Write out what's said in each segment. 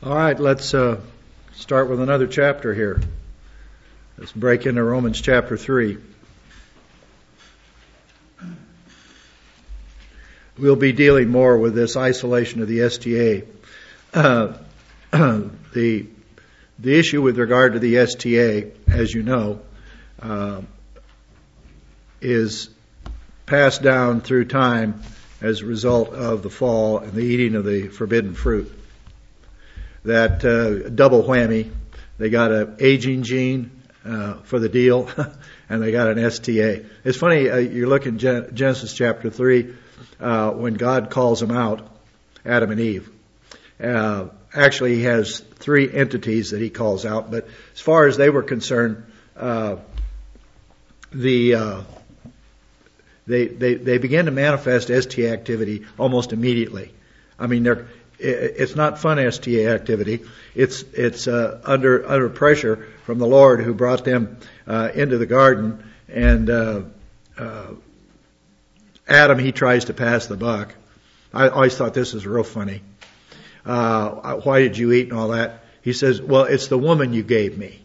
All right, let's start with another chapter here. Let's break into Romans chapter 3. We'll be dealing more with this isolation of the STA. The issue with regard to the STA, as you know, is passed down through time as a result of the fall and the eating of the forbidden fruit. That double whammy. They got an aging gene for the deal, and they got an STA. It's funny, you look in Genesis chapter 3, when God calls them out, Adam and Eve. Actually, he has three entities that he calls out, but as far as they were concerned, they began to manifest STA activity almost immediately. I mean, it's not fun STA activity. It's under pressure from the Lord, who brought them into the garden. And Adam, he tries to pass the buck. I always thought this was real funny. Why did you eat and all that? He says, well, it's the woman you gave me.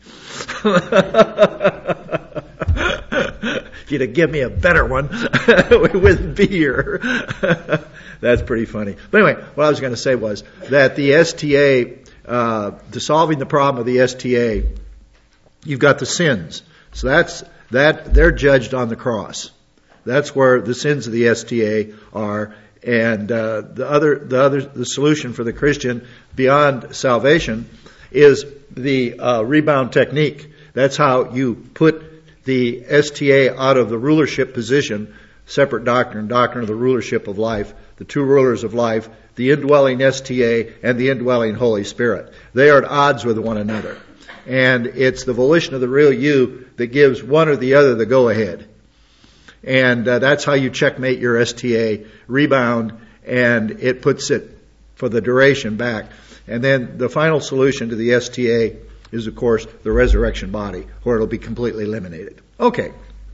If you'd have given me a better one, we wouldn't be here. That's pretty funny. But anyway, what I was going to say was that the STA, to solving the problem of the STA, you've got the sins. So they're judged on the cross. That's where the sins of the STA are. And the solution for the Christian beyond salvation is the rebound technique. That's how you put the STA out of the rulership position, separate doctrine of the rulership of life, the two rulers of life, the indwelling STA and the indwelling Holy Spirit. They are at odds with one another. And it's the volition of the real you that gives one or the other the go-ahead. And that's how you checkmate your STA, rebound, and it puts it for the duration back. And then the final solution to the STA is, of course, the resurrection body, where it'll be completely eliminated. Okay.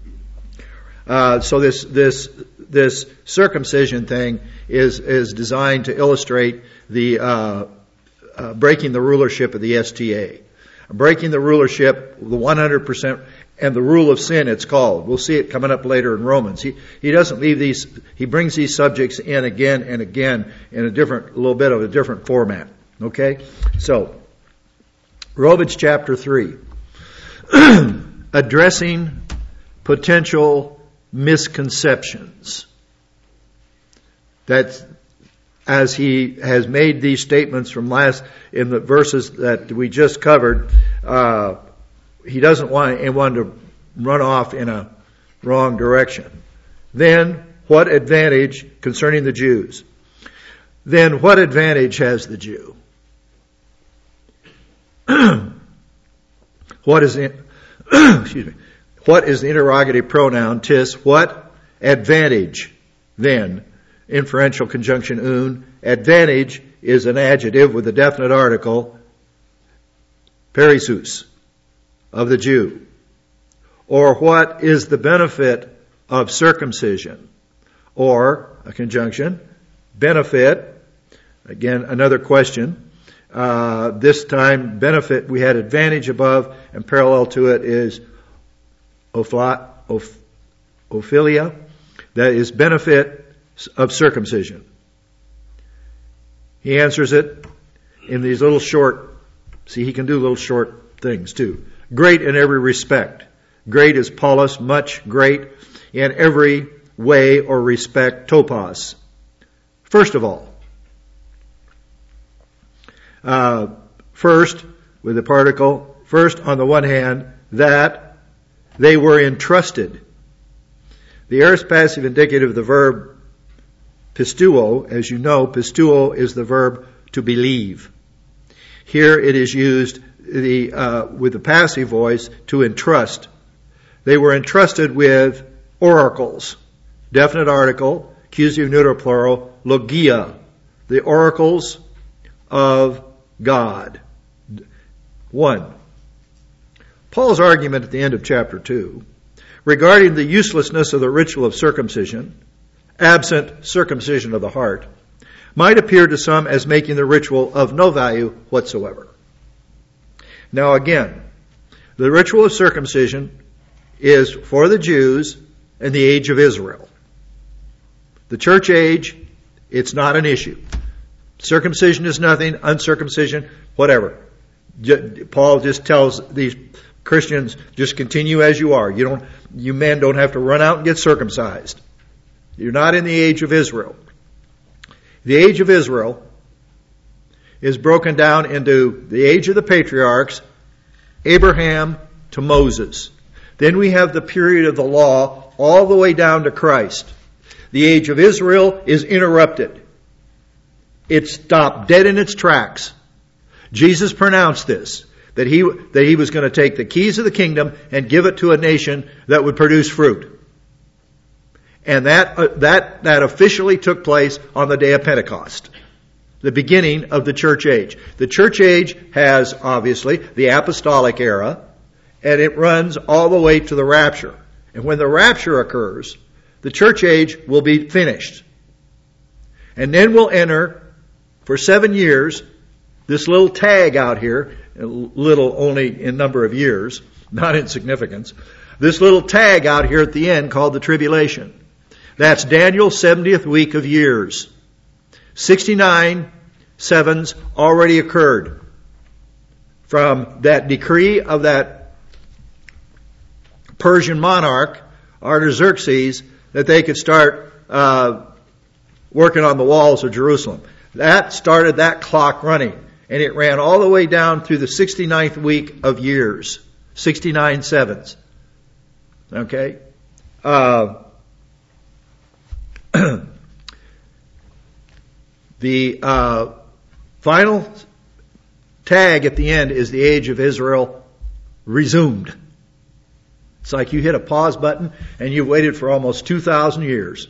So this circumcision thing is designed to illustrate the breaking the rulership of the STA. Breaking the rulership, the 100%, and the rule of sin, it's called. We'll see it coming up later in Romans. He doesn't leave these, he brings these subjects in again and again in a little bit of a different format. Okay? So, Romans chapter 3. Addressing potential misconceptions. That's, as he has made these statements in the verses that we just covered, he doesn't want anyone to run off in a wrong direction. Then, what advantage concerning the Jews? Then, what advantage has the Jew? What is the interrogative pronoun tis? What advantage then? Inferential conjunction un. Advantage is an adjective with a definite article, perisus, of the Jew. Or what is the benefit of circumcision? Or, a conjunction, benefit, again, another question. This time, benefit, we had advantage above, and parallel to it is ophilia, that is benefit of circumcision. He answers it in these little short, see, he can do little short things too. Great in every respect. Great is polis, much, great, in every way or respect, topos. First of all, first, with the particle, first on the one hand, that they were entrusted. The aorist passive indicative of the verb pistuo, as you know, pistuo is the verb to believe. Here it is used with the passive voice to entrust. They were entrusted with oracles. Definite article, accusative neuter plural, logia, the oracles of God. 1. Paul's argument at the end of chapter 2 regarding the uselessness of the ritual of circumcision, absent circumcision of the heart, might appear to some as making the ritual of no value whatsoever. Now again, the ritual of circumcision is for the Jews in the age of Israel. The church age, it's not an issue. Circumcision is nothing, uncircumcision, whatever. Paul just tells these Christians, just continue as you are. You men don't have to run out and get circumcised. You're not in the age of Israel. The age of Israel is broken down into the age of the patriarchs, Abraham to Moses. Then we have the period of the law all the way down to Christ. The age of Israel is interrupted. It stopped dead in its tracks. Jesus pronounced this, that he was going to take the keys of the kingdom and give it to a nation that would produce fruit. And that officially took place on the day of Pentecost, the beginning of the church age. The church age has, obviously, the apostolic era, and it runs all the way to the rapture. And when the rapture occurs, the church age will be finished. And then we'll enter, for 7 years, this little tag out here, little only in number of years, not in significance, this little tag out here at the end called the tribulation. That's Daniel's 70th week of years. 69 sevens already occurred from that decree of that Persian monarch, Artaxerxes, that they could start working on the walls of Jerusalem. That started that clock running, and it ran all the way down through the 69th week of years. 69 sevens. Okay? The final tag at the end is the age of Israel resumed. It's like you hit a pause button and you waited for almost 2,000 years.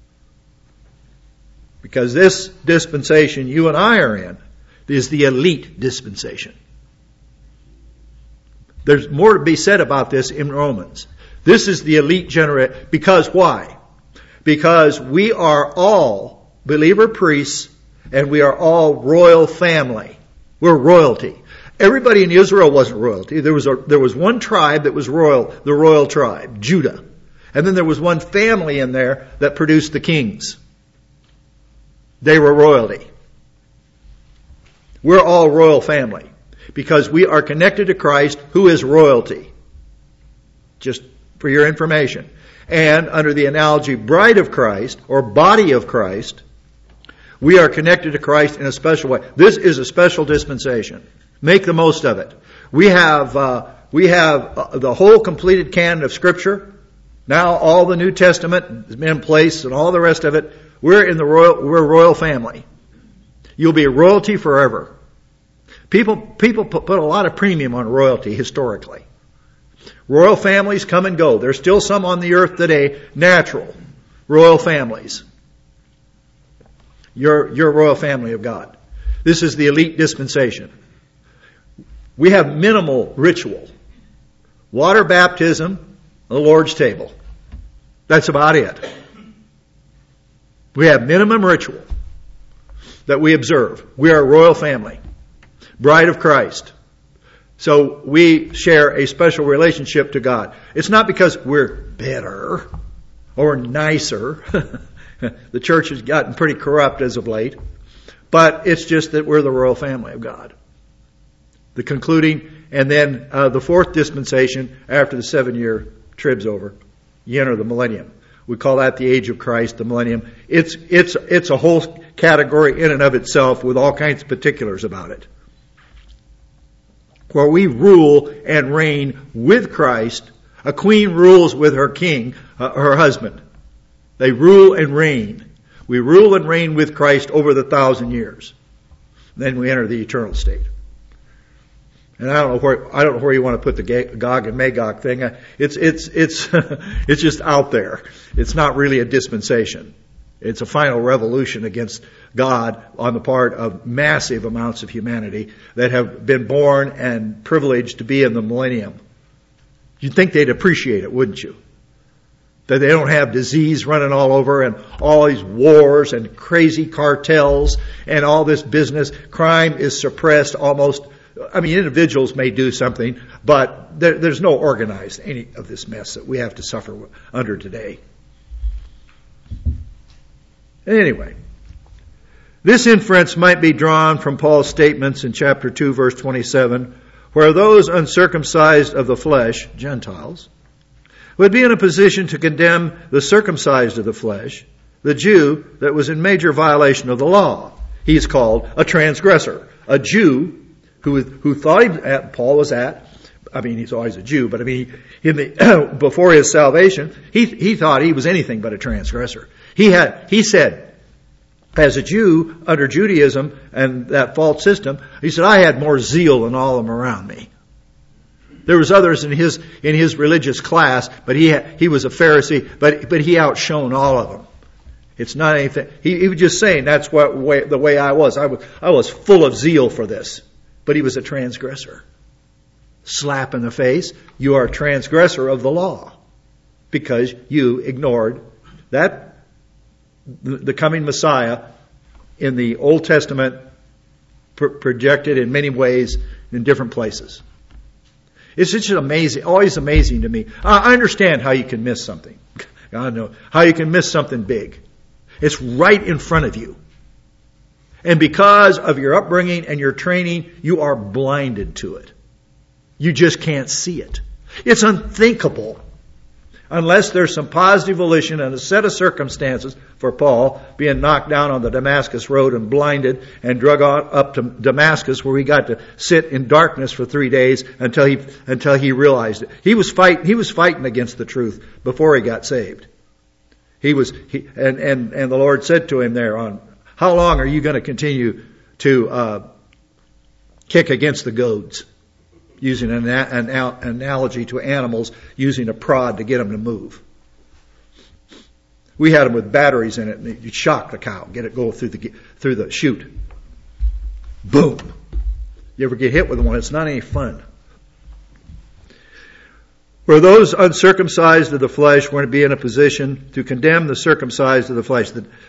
Because this dispensation you and I are in is the elite dispensation. There's more to be said about this in Romans. This is the elite generation. Because why? Because we are all believer priests and we are all royal family. We're royalty. Everybody in Israel wasn't royalty. There was one tribe that was royal, the royal tribe, Judah. And then there was one family in there that produced the kings. They were royalty. We're all royal family because we are connected to Christ, who is royalty. Just for your information. And under the analogy bride of Christ or body of Christ, we are connected to Christ in a special way. This is a special dispensation. Make the most of it. We have the whole completed canon of Scripture. Now all the New Testament is in place and all the rest of it. We're royal family. You'll be royalty forever. People put a lot of premium on royalty historically. Royal families come and go. There's still some on the earth today, natural royal families. You're royal family of God. This is the elite dispensation. We have minimal ritual. Water baptism, the Lord's table. That's about it. We have minimum ritual that we observe. We are a royal family. Bride of Christ. So we share a special relationship to God. It's not because we're better or nicer. The church has gotten pretty corrupt as of late. But it's just that we're the royal family of God. The concluding, and then the fourth dispensation after the 7-year trib's over. You enter the millennium. We call that the age of Christ, the millennium. It's a whole category in and of itself with all kinds of particulars about it. Where we rule and reign with Christ. A queen rules with her king, her husband. They rule and reign. We rule and reign with Christ over the 1,000 years. Then we enter the eternal state. And I don't know where you want to put the Gog and Magog thing. It's just out there. It's not really a dispensation. It's a final revolution against God on the part of massive amounts of humanity that have been born and privileged to be in the millennium. You'd think they'd appreciate it, wouldn't you? that they don't have disease running all over and all these wars and crazy cartels and all this business. Crime is suppressed almost. Individuals may do something, but there's no organized any of this mess that we have to suffer under today. Anyway, this inference might be drawn from Paul's statements in chapter 2, verse 27, where those uncircumcised of the flesh, Gentiles, would be in a position to condemn the circumcised of the flesh, the Jew that was in major violation of the law. He's called a transgressor, a Jew who thought Paul was at. He's always a Jew, but before his salvation, he thought he was anything but a transgressor. He said, as a Jew under Judaism and that false system, he said, I had more zeal than all of them around me. There was others in his religious class, but he was a Pharisee, but he outshone all of them. It's not anything. He was just saying that's the way I was. I was full of zeal for this, but he was a transgressor. Slap in the face. You are a transgressor of the law because you ignored that the coming Messiah in the Old Testament projected in many ways in different places. It's just amazing, always amazing to me. I understand how you can miss something. I know how you can miss something big. It's right in front of you. And because of your upbringing and your training, you are blinded to it. You just can't see it. It's unthinkable unless there's some positive volition and a set of circumstances for Paul being knocked down on the Damascus road and blinded and drug up to Damascus, where he got to sit in darkness for 3 days until he realized it. He was fighting against the truth before he got saved. And the Lord said to him there on, how long are you going to continue to kick against the goads? Using an analogy to animals, using a prod to get them to move. We had them with batteries in it, and you shock the cow, get it go through the chute. Boom! You ever get hit with one? It's not any fun. Where those uncircumcised of the flesh were to be in a position to condemn the circumcised of the flesh,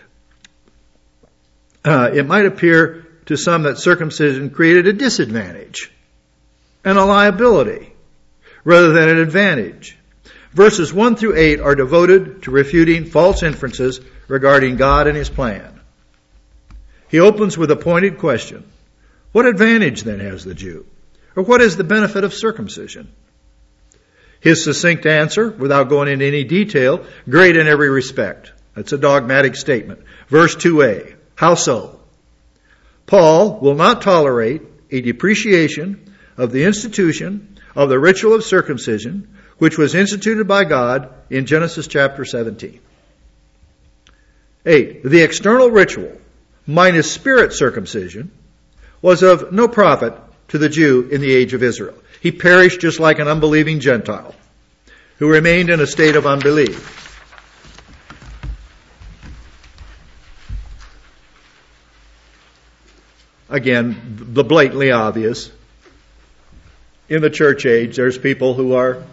it might appear to some that circumcision created a disadvantage and a liability rather than an advantage. Verses 1 through 8 are devoted to refuting false inferences regarding God and His plan. He opens with a pointed question. What advantage then has the Jew? Or what is the benefit of circumcision? His succinct answer, without going into any detail, great in every respect. That's a dogmatic statement. Verse 2a. How so? Paul will not tolerate a depreciation of the institution of the ritual of circumcision, which was instituted by God in Genesis chapter 17. 8. The external ritual, minus spirit circumcision, was of no profit to the Jew in the age of Israel. He perished just like an unbelieving Gentile who remained in a state of unbelief. Again, the blatantly obvious. In the church age, there's people who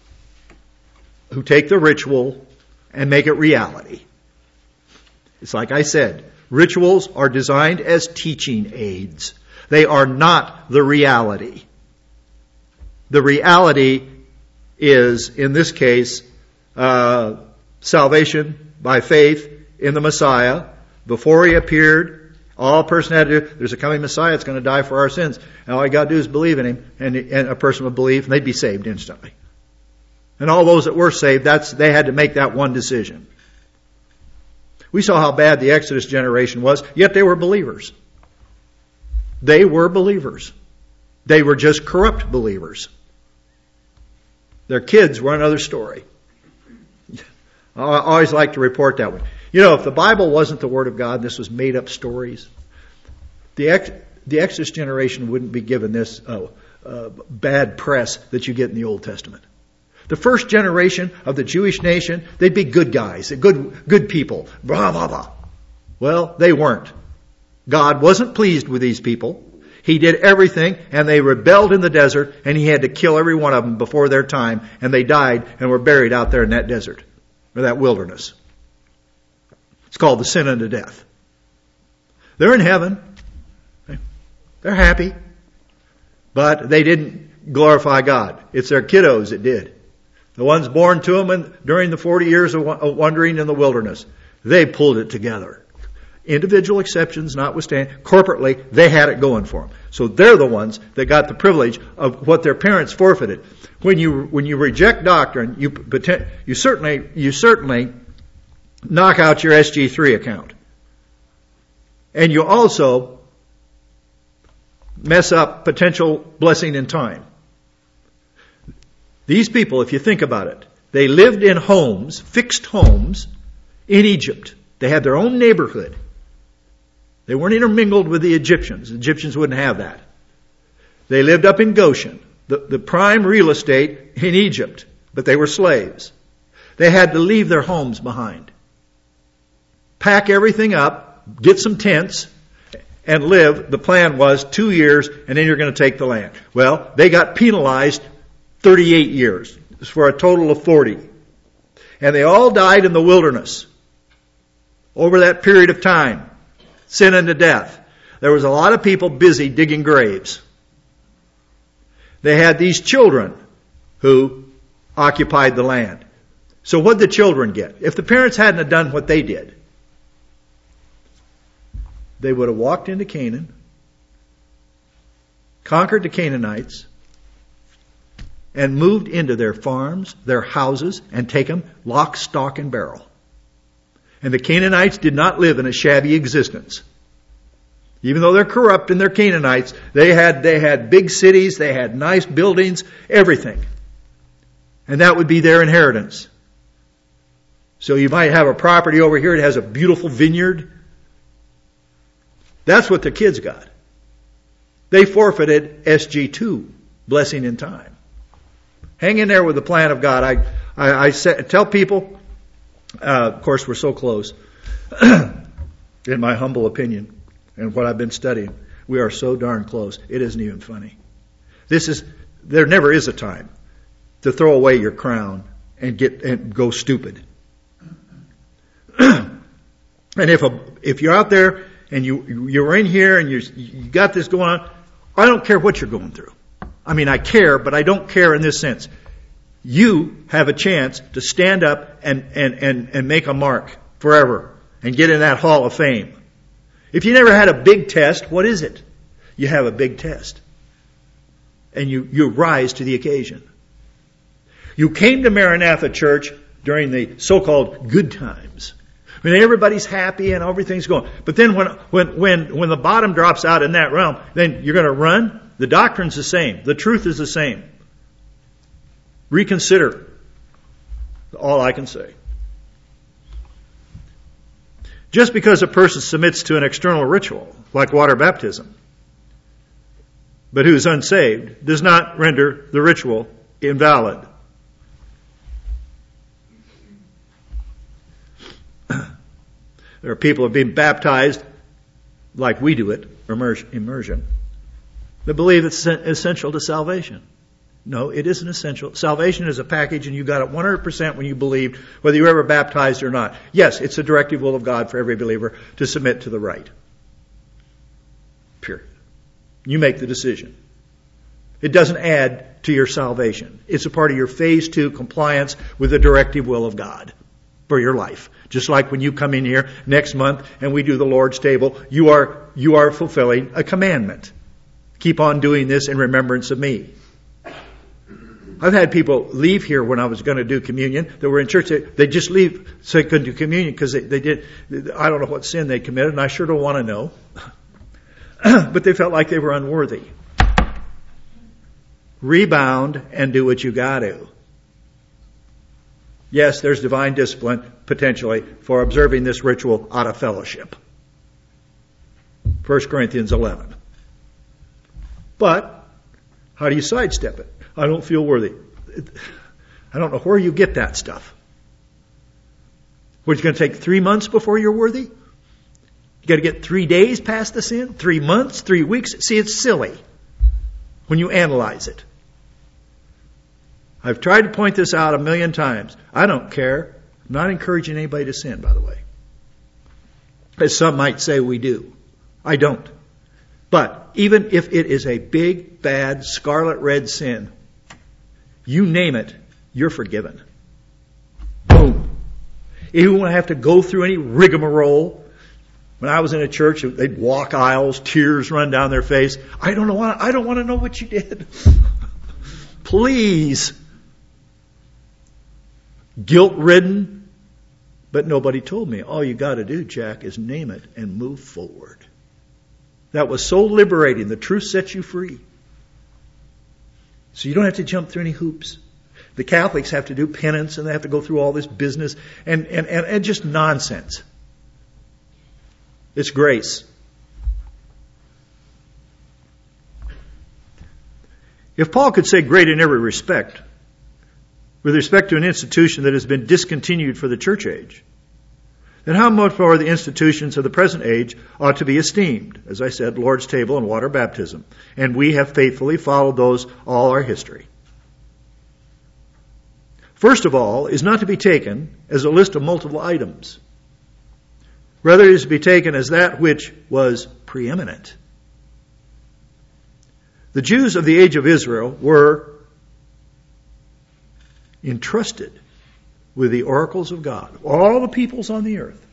take the ritual and make it reality. It's like I said, rituals are designed as teaching aids. They are not the reality. The reality is, in this case, salvation by faith in the Messiah. Before He appeared, all a person had to do, there's a coming Messiah that's going to die for our sins. And all you got to do is believe in Him, and a person would believe, and they'd be saved instantly. And all those that were saved, they had to make that one decision. We saw how bad the Exodus generation was, yet they were believers. They were believers. They were just corrupt believers. Their kids were another story. I always like to report that one. You know, if the Bible wasn't the Word of God, this was made up stories, the Exodus generation wouldn't be given this bad press that you get in the Old Testament. The first generation of the Jewish nation, they'd be good guys, good people, blah, blah, blah. Well, they weren't. God wasn't pleased with these people. He did everything, and they rebelled in the desert, and He had to kill every one of them before their time, and they died and were buried out there in that desert. or that wilderness. It's called the sin unto death. They're in heaven. They're happy. But they didn't glorify God. It's their kiddos that did. The ones born to them during the 40 years of wandering in the wilderness. They pulled it together. Individual exceptions notwithstanding, corporately, they had it going for them. So they're the ones that got the privilege of what their parents forfeited. When you reject doctrine, you certainly knock out your SG3 account. And you also mess up potential blessing in time. These people, if you think about it, they lived in homes, fixed homes, in Egypt. They had their own neighborhood. They weren't intermingled with the Egyptians. The Egyptians wouldn't have that. They lived up in Goshen, the prime real estate in Egypt, but they were slaves. They had to leave their homes behind. Pack everything up, get some tents, and live. The plan was 2 years, and then you're going to take the land. Well, they got penalized 38 years for a total of 40. And they all died in the wilderness over that period of time. Sin unto death. There was a lot of people busy digging graves. They had these children who occupied the land. So what did the children get? If the parents hadn't have done what they did, they would have walked into Canaan, conquered the Canaanites, and moved into their farms, their houses, and taken lock, stock, and barrel. And the Canaanites did not live in a shabby existence. Even though they're corrupt and they're Canaanites, they had big cities, they had nice buildings, everything. And that would be their inheritance. So you might have a property over here that has a beautiful vineyard. That's what the kids got. They forfeited SG2, blessing in time. Hang in there with the plan of God. I tell people, of course we're so close, in my humble opinion, and what I've been studying, we are so darn close, it isn't even funny. There never is a time to throw away your crown and go stupid. And if you're out there and you're in here and you got this going on, I don't care what you're going through. I mean, I care, but I don't care in this sense. You have a chance to stand up and make a mark forever and get in that hall of fame. If you never had a big test, what is it? You have a big test. And you rise to the occasion. You came to Maranatha Church during the so-called good times. When everybody's happy and everything's going. But then when the bottom drops out in that realm, then you're going to run. The doctrine's the same. The truth is the same. Reconsider. All I can say. Just because a person submits to an external ritual, like water baptism, but who's unsaved, does not render the ritual invalid. There are people who have been baptized like we do it, immersion, that believe it's essential to salvation. No, it isn't essential. Salvation is a package and you got it 100% when you believed, whether you were ever baptized or not. Yes, it's the directive will of God for every believer to submit to the rite. Period. You make the decision. It doesn't add to your salvation. It's a part of your phase 2 compliance with the directive will of God for your life. Just like when you come in here next month and we do the Lord's table, you are fulfilling a commandment. Keep on doing this in remembrance of me. I've had people leave here when I was going to do communion. They were in church. They just leave so they couldn't do communion because they did. I don't know what sin they committed, and I sure don't want to know. But they felt like they were unworthy. Rebound and do what you got to. Yes, there's divine discipline, potentially, for observing this ritual out of fellowship. 1 Corinthians 11. But, how do you sidestep it? I don't feel worthy. I don't know where you get that stuff. It's going to take 3 months before you're worthy? You got to get 3 days past the sin? 3 months? 3 weeks? See, it's silly when you analyze it. I've tried to point this out a million times. I don't care. I'm not encouraging anybody to sin, by the way. As some might say we do. I don't. But even if it is a big, bad, scarlet red sin, you name it, you're forgiven. Boom. You won't have to go through any rigmarole. When I was in a church, they'd walk aisles, tears run down their face. I don't want to know what you did. Please. Guilt-ridden. But nobody told me. All you got to do, Jack, is name it and move forward. That was so liberating. The truth sets you free. So you don't have to jump through any hoops. The Catholics have to do penance and they have to go through all this business and just nonsense. It's grace. If Paul could say great in every respect, with respect to an institution that has been discontinued for the church age, then how much more the institutions of the present age ought to be esteemed? As I said, Lord's table and water baptism. And we have faithfully followed those all our history. First of all, is not to be taken as a list of multiple items. Rather, it is to be taken as that which was preeminent. The Jews of the age of Israel were entrusted with the oracles of God. All the peoples on the earth.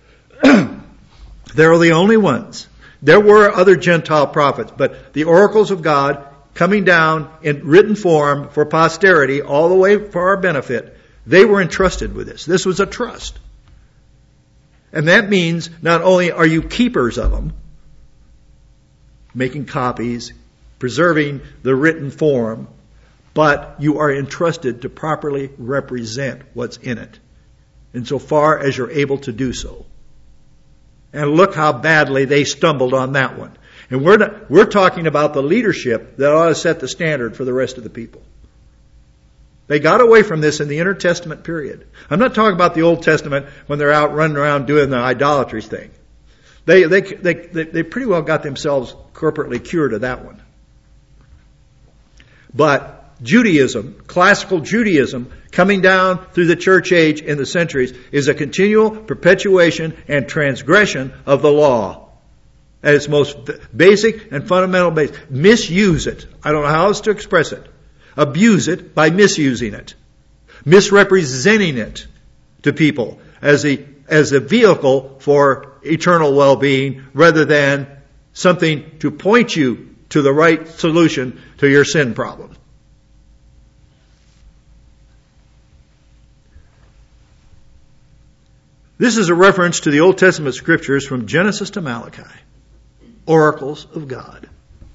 They were the only ones. There were other Gentile prophets, but the oracles of God coming down in written form for posterity, all the way for our benefit, they were entrusted with this. This was a trust. And that means not only are you keepers of them, making copies, preserving the written form, but you are entrusted to properly represent what's in it, insofar as you're able to do so. And look how badly they stumbled on that one. And we're talking about the leadership that ought to set the standard for the rest of the people. They got away from this in the Intertestament period. I'm not talking about the Old Testament when they're out running around doing the idolatry thing. They pretty well got themselves corporately cured of that one. But Judaism, classical Judaism, coming down through the church age in the centuries, is a continual perpetuation and transgression of the law at its most basic and fundamental base. Misuse it. I don't know how else to express it. Abuse it by misusing it. Misrepresenting it to people as a vehicle for eternal well-being rather than something to point you to the right solution to your sin problem. This is a reference to the Old Testament scriptures from Genesis to Malachi. Oracles of God.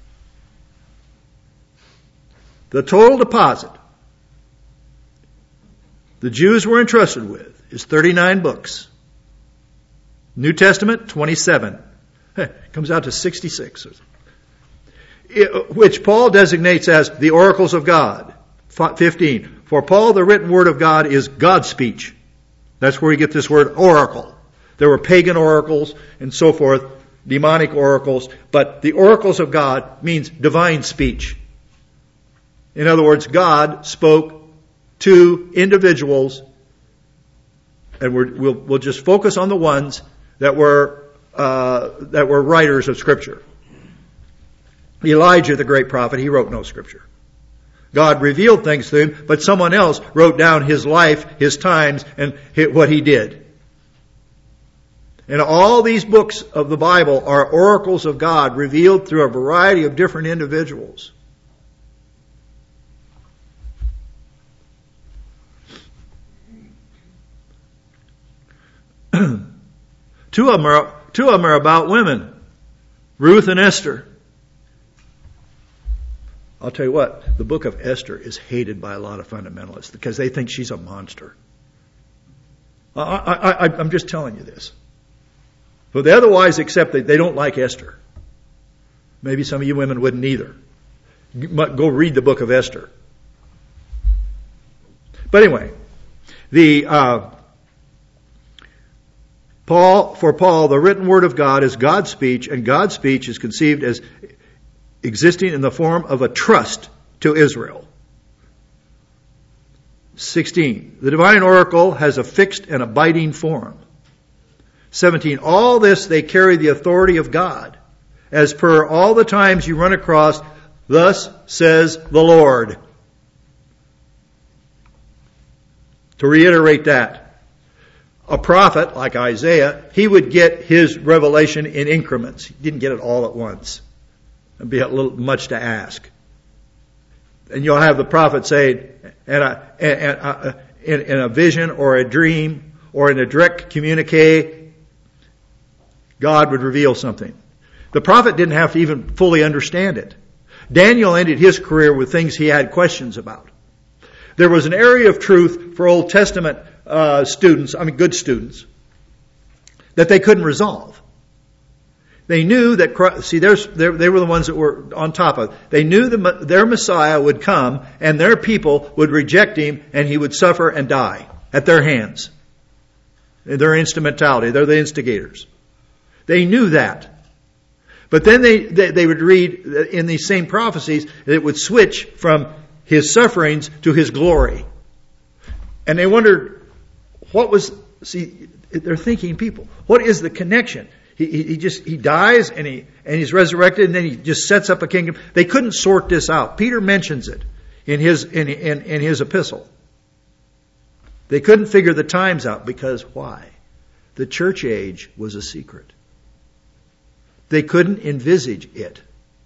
The total deposit the Jews were entrusted with is 39 books. New Testament, 27. Comes out to 66. Which Paul designates as the oracles of God. 15. For Paul, the written word of God is God's speech. That's where we get this word oracle. There were pagan oracles and so forth, demonic oracles, but the oracles of God means divine speech. In other words, God spoke to individuals, and we'll just focus on the ones that were writers of Scripture. Elijah, the great prophet, he wrote no Scripture. God revealed things to him, but someone else wrote down his life, his times, and what he did. And all these books of the Bible are oracles of God revealed through a variety of different individuals. Two of them are about women, Ruth and Esther. I'll tell you what, the book of Esther is hated by a lot of fundamentalists because they think she's a monster. I'm just telling you this. But they otherwise accept that they don't like Esther. Maybe some of you women wouldn't either. Go read the book of Esther. But anyway, for Paul, the written word of God is God's speech, and God's speech is conceived as existing in the form of a trust to Israel. 16. The divine oracle has a fixed and abiding form. 17. All this they carry the authority of God, as per all the times you run across, thus says the Lord. To reiterate that, a prophet like Isaiah, he would get his revelation in increments. He didn't get it all at once. It'd be a little much to ask. And you'll have the prophet say, in a vision or a dream or in a direct communique, God would reveal something. The prophet didn't have to even fully understand it. Daniel ended his career with things he had questions about. There was an area of truth for Old Testament good students, that they couldn't resolve. They knew that Christ, they were the ones that were on top of it. They knew their Messiah would come and their people would reject him and he would suffer and die at their hands. Their instrumentality, they're the instigators. They knew that. But then they would read in these same prophecies that it would switch from his sufferings to his glory. And they wondered, they're thinking people, what is the connection? He dies and he's resurrected and then he just sets up a kingdom. They couldn't sort this out. Peter mentions it in his epistle. They couldn't figure the times out because why? The church age was a secret. They couldn't envisage it.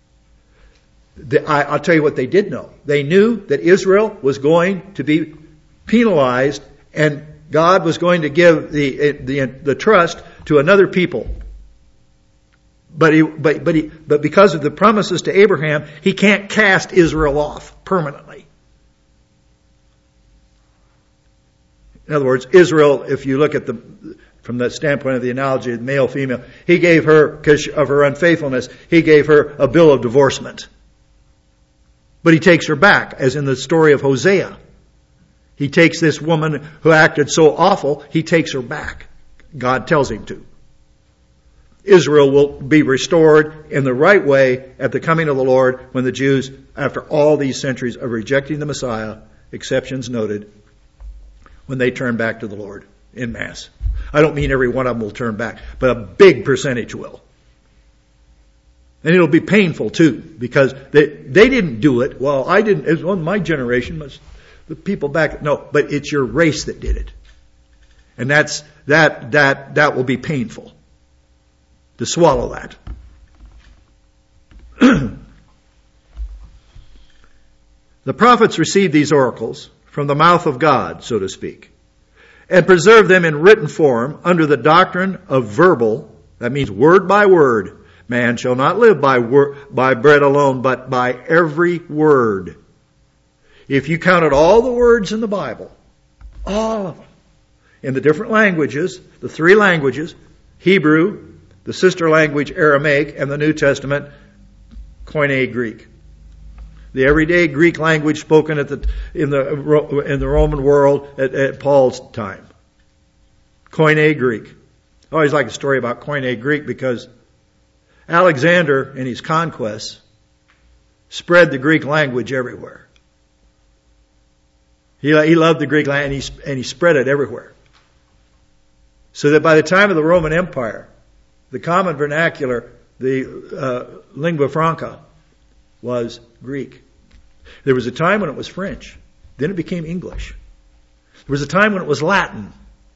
I'll tell you what they did know. They knew that Israel was going to be penalized and God was going to give the trust to another people. But because of the promises to Abraham, he can't cast Israel off permanently. In other words, Israel, if you look at from the standpoint of the analogy of male, female, he gave her, because of her unfaithfulness, he gave her a bill of divorcement. But he takes her back, as in the story of Hosea. He takes this woman who acted so awful, he takes her back. God tells him to. Israel will be restored in the right way at the coming of the Lord when the Jews, after all these centuries of rejecting the Messiah, exceptions noted, when they turn back to the Lord en masse. I don't mean every one of them will turn back, but a big percentage will. And it'll be painful too, because they didn't do it. Well, I didn't. It was my generation. The people back. No, but it's your race that did it, and that will be painful to swallow that. The prophets received these oracles from the mouth of God, so to speak, and preserved them in written form under the doctrine of verbal, that means word by word. Man shall not live by bread alone, but by every word. If you counted all the words in the Bible, all of them, in the different languages, the three languages, Hebrew, the sister language Aramaic, and the New Testament, Koine Greek. The everyday Greek language spoken in the Roman world at Paul's time. Koine Greek. I always like a story about Koine Greek because Alexander in his conquests spread the Greek language everywhere. He loved the Greek language and he spread it everywhere. So that by the time of the Roman Empire, the common vernacular, the lingua franca, was Greek. There was a time when it was French. Then it became English. There was a time when it was Latin.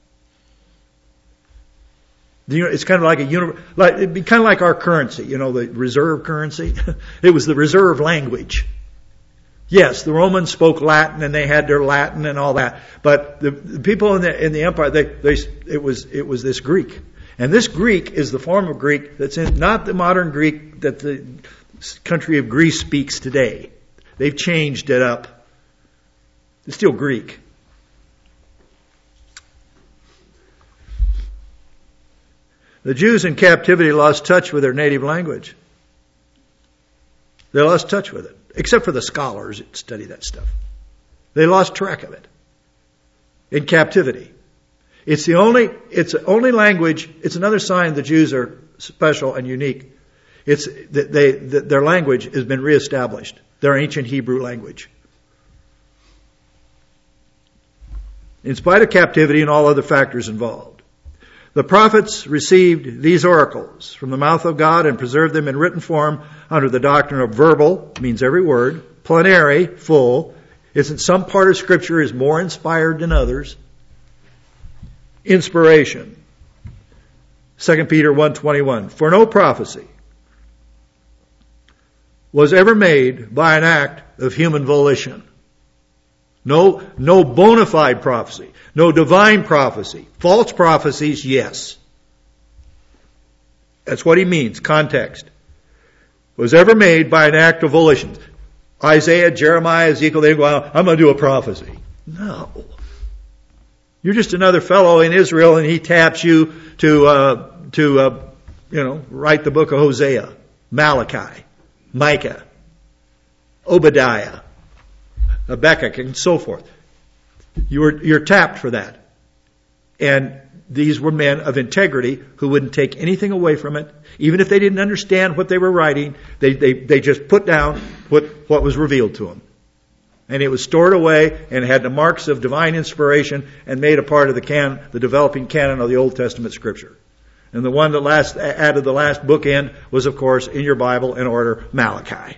It's kind of like it'd be kind of like our currency, the reserve currency. It was the reserve language. Yes, the Romans spoke Latin and they had their Latin and all that, but the people in the empire, it was this Greek, and this Greek is the form of Greek that's not the modern Greek that the country of Greece speaks today. They've changed it up. It's still Greek. The Jews in captivity lost touch with their native language. They lost touch with it, except for the scholars that study that stuff. They lost track of it in captivity. It's the only language. It's another sign the Jews are special and unique. It's that their language has been reestablished. Their ancient Hebrew language. in spite of captivity and all other factors involved. The prophets received these oracles from the mouth of God and preserved them in written form under the doctrine of verbal, means every word, plenary, full. Isn't some part of Scripture is more inspired than others? Inspiration. 2 Peter 1:21. For no prophecy was ever made by an act of human volition. No bona fide prophecy. No divine prophecy. False prophecies, yes. That's what he means, context. Was ever made by an act of volition. Isaiah, Jeremiah, Ezekiel, they go out, I'm going to do a prophecy. No. You're just another fellow in Israel and he taps you to write the book of Hosea, Malachi, Micah, Obadiah, Habakkuk, and so forth. You're tapped for that. And these were men of integrity who wouldn't take anything away from it. Even if they didn't understand what they were writing, they just put down what was revealed to them. And it was stored away and had the marks of divine inspiration and made a part of the developing canon of the Old Testament Scripture. And the one that added the last bookend was, of course, in your Bible in order, Malachi.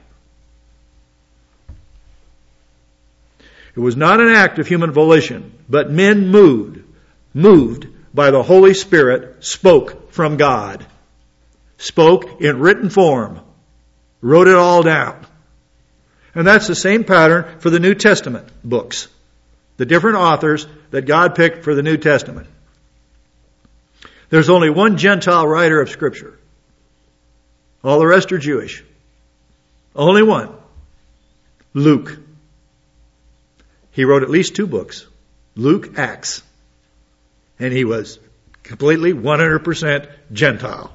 It was not an act of human volition, but men moved by the Holy Spirit, spoke from God. Spoke in written form. Wrote it all down. And that's the same pattern for the New Testament books. The different authors that God picked for the New Testament. There's only one Gentile writer of Scripture. All the rest are Jewish. Only one. Luke. He wrote at least 2 books. Luke, Acts. And he was completely 100% Gentile.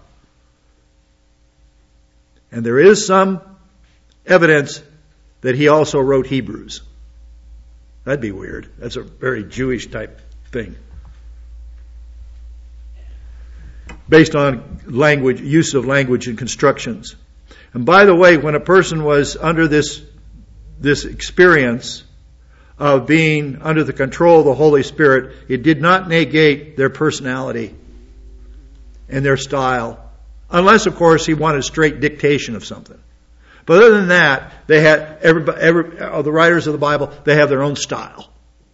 And there is some evidence that he also wrote Hebrews. That'd be weird. That's a very Jewish type thing. Based on language, use of language and constructions. And by the way, when a person was under this experience of being under the control of the Holy Spirit, it did not negate their personality and their style. Unless, of course, he wanted straight dictation of something. But other than that, they had the writers of the Bible, they have their own style.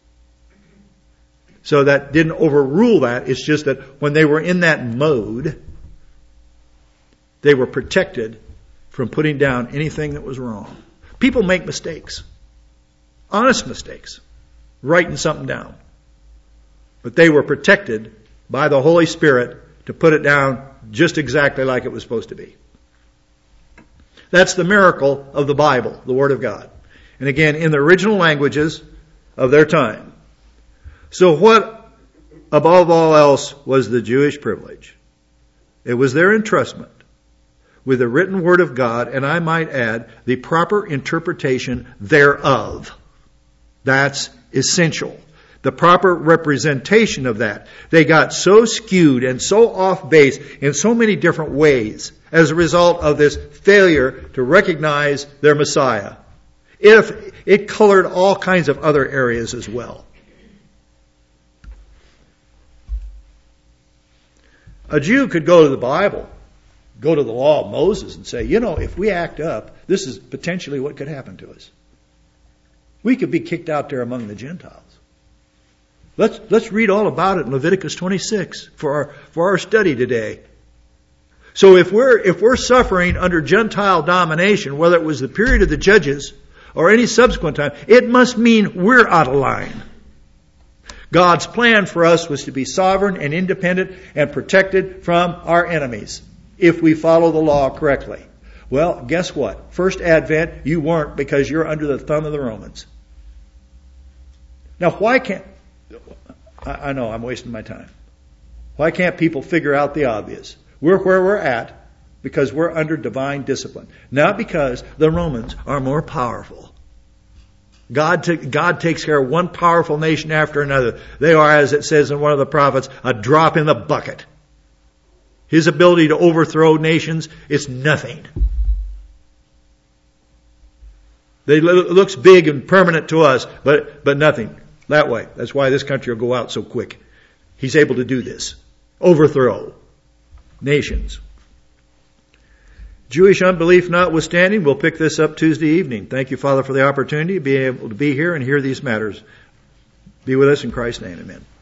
So that didn't overrule that. It's just that when they were in that mode, they were protected from putting down anything that was wrong. People make mistakes. Honest mistakes. Writing something down. But they were protected by the Holy Spirit to put it down just exactly like it was supposed to be. That's the miracle of the Bible, the Word of God. And again, in the original languages of their time. So what, above all else, was the Jewish privilege? It was their entrustment with the written Word of God, and I might add, the proper interpretation thereof. That's essential. The proper representation of that. They got so skewed and so off base in so many different ways as a result of this failure to recognize their Messiah. If it colored all kinds of other areas as well. A Jew could go to the Bible, go to the law of Moses and say, if we act up, this is potentially what could happen to us. We could be kicked out there among the Gentiles. Let's read all about it in Leviticus 26 for our study today. So if we're suffering under Gentile domination, whether it was the period of the judges or any subsequent time, it must mean we're out of line. God's plan for us was to be sovereign and independent and protected from our enemies if we follow the law correctly. Well, guess what? First Advent, you weren't because you're under the thumb of the Romans. Now, why can't... I know, I'm wasting my time. Why can't people figure out the obvious? We're where we're at because we're under divine discipline. Not because the Romans are more powerful. God takes care of one powerful nation after another. They are, as it says in one of the prophets, a drop in the bucket. His ability to overthrow nations is nothing. It looks big and permanent to us, but nothing. that way. That's why this country will go out so quick. He's able to do this. Overthrow nations. Jewish unbelief notwithstanding, we'll pick this up Tuesday evening. Thank you, Father, for the opportunity to be able to be here and hear these matters. Be with us in Christ's name. Amen.